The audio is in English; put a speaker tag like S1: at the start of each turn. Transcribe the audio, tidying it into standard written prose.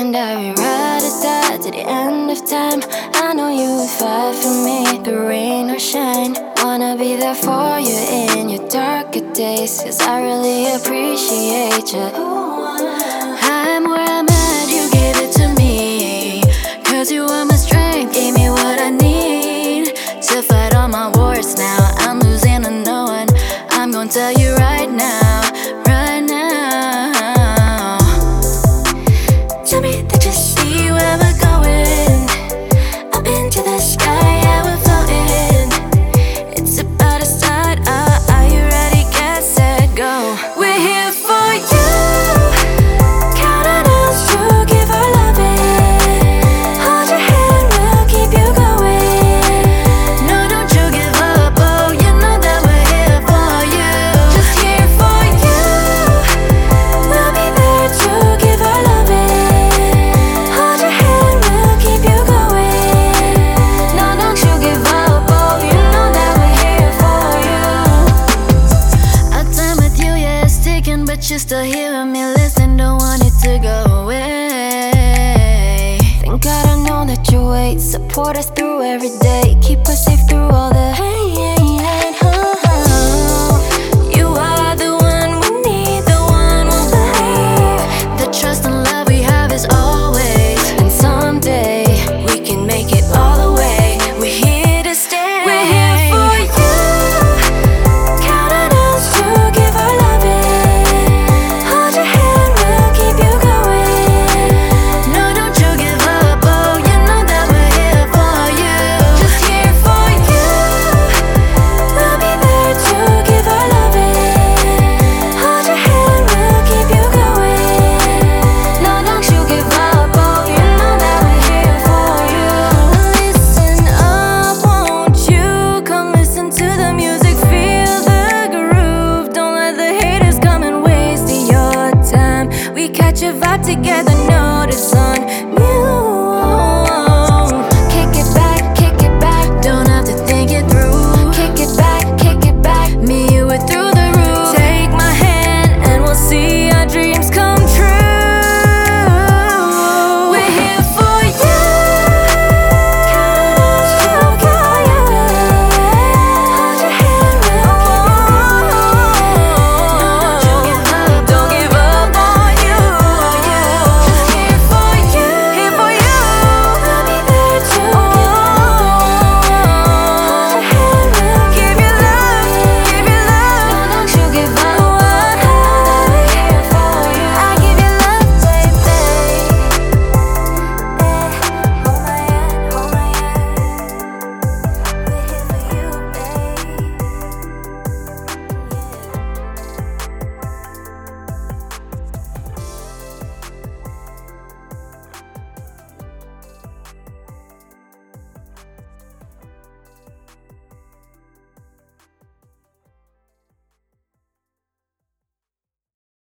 S1: and I will ride or die to the end of time. I know you would fight for me, through rain or shine. Wanna be there for you in your darker days, 'cause I really appreciate you. I'm where I'm at, you gave it to me, 'cause you are my strength, gave me what I need to fight all my wars. Now I'm losing to no one, I'm gonna tell you right now, right now. Tell me that you see where we're going, up into the sky, yeah, we're floating. It's about to start, are you ready? Get set, go. We're here for you, count on us to give our loving. Hold your hand, we'll keep you going. No, don't you give up, oh, you know that we're here for you. Just here for you, we'll be there to give our loving. Hold your hand, we'll keep you going. No, don't you give up, oh, you know that we're here for you. Our time with you, yeah, it's ticking, but you're still hearing me listen, don't want it to go away. Thank God I know that you wait, support us through every day, keep us safe through all the pain.